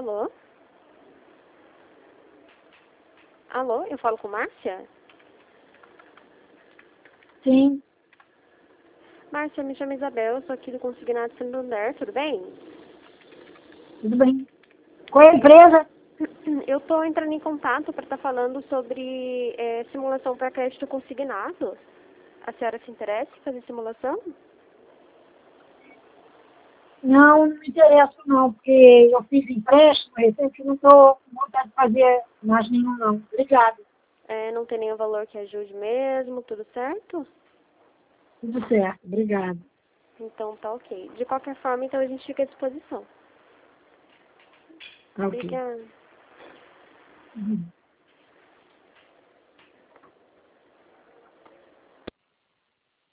Alô? Alô, eu falo com Márcia? Sim, Márcia, me chamo Isabel, eu sou aqui do Consignado Santander, tudo bem? tudo bem. Qual é a empresa? Eu estou entrando em contato para estar falando sobre simulação para crédito consignado. A senhora se interessa em fazer simulação? Não, não me interessa não, porque eu fiz empréstimo recente e não estou com vontade de fazer mais nenhum não. Obrigado. Não tem nenhum valor que ajude mesmo, tudo certo? Tudo certo, obrigado. Então tá ok. De qualquer forma, então a gente fica à disposição. Tá ok. Obrigada. Uhum.